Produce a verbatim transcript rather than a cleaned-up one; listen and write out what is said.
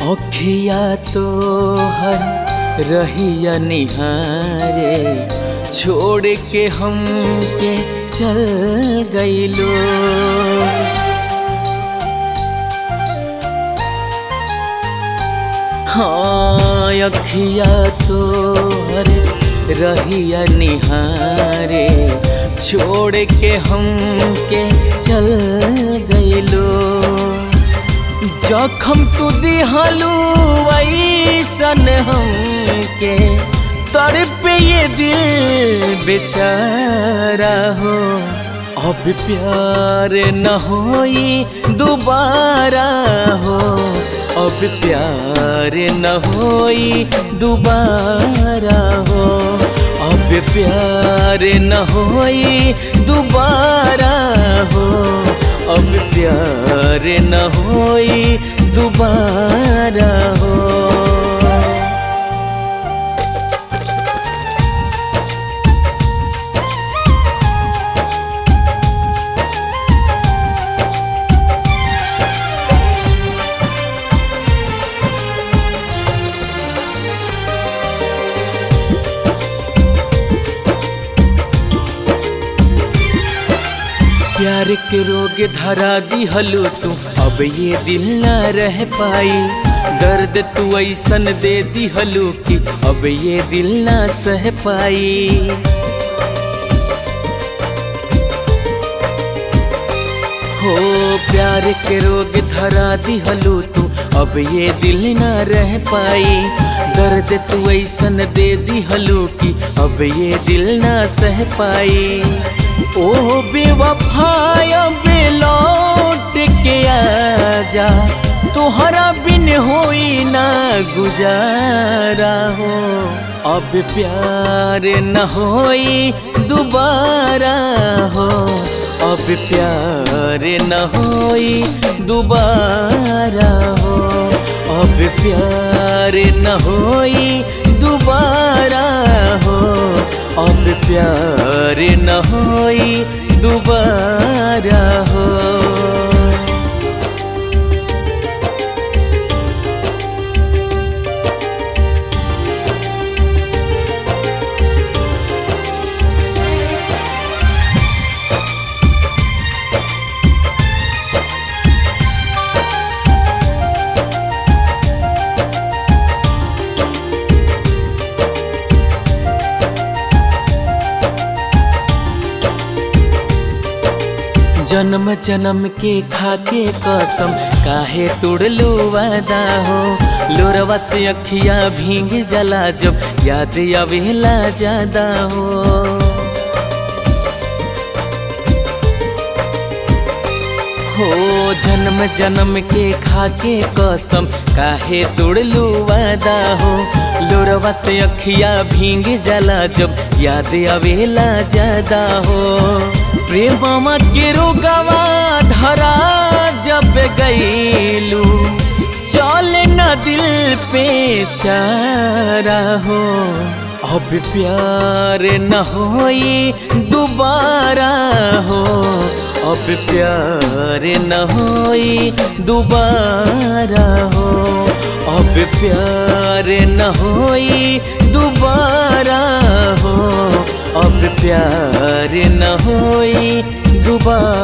अखिया तो हर रहिया निहारे छोड़ के हमके चल गइलो। हाँ अखिया तो हर रहिया निहारे छोड़ के हमके चल गइलो। जखम तू दिहलू ऐसन हमके तड़पे ये दिल बेचारा हो। अब प्यार न होई दोबारा हो, अब प्यार न होई दोबारा हो, अब प्यार न होई दोबारा हो, अब प्यार न होई दोबारा हो। प्यार के रोग धरा दिहलू तू, अब ये दिल ना रह पाई। दर्द तू ऐसन दे दिहलू कि अब ये दिल ना सह पाई। हो प्यार के रोग धरा दिहलू तू, अब ये दिल ना रह पाई। दर्द तू ऐसन दे दिहलू कि अब ये दिल ना सह पाई। ओ बेवफाया लौट के आजा, तोहरा बिन होई ना गुजारा हो। अब प्यार न होई दोबारा हो, अब प्यार न होई दोबारा हो, अब प्यार न होई दोबारा हो, अब प्यार न होई दोबारा हो। जन्म जन्म के खाके कसम काहे तोड़लो वादा हो। लोरवा से अखिया भींग जला जब याद आवेला ज्यादा हो। हो जन्म जन्म के खाके कसम काहे तोड़लो वादा हो। लोरवा से अखिया भींग जला जब याद आवेला ज्यादा हो। प्रेमवा के रोगवा धरा जब गईलू, चल न दिल पे चारा हो। अब प्यार न होई दोबारा हो, अब प्यार न होई दोबारा हो, अब प्यार न होई दोबारा हो, अब प्यार न होई दोबारा।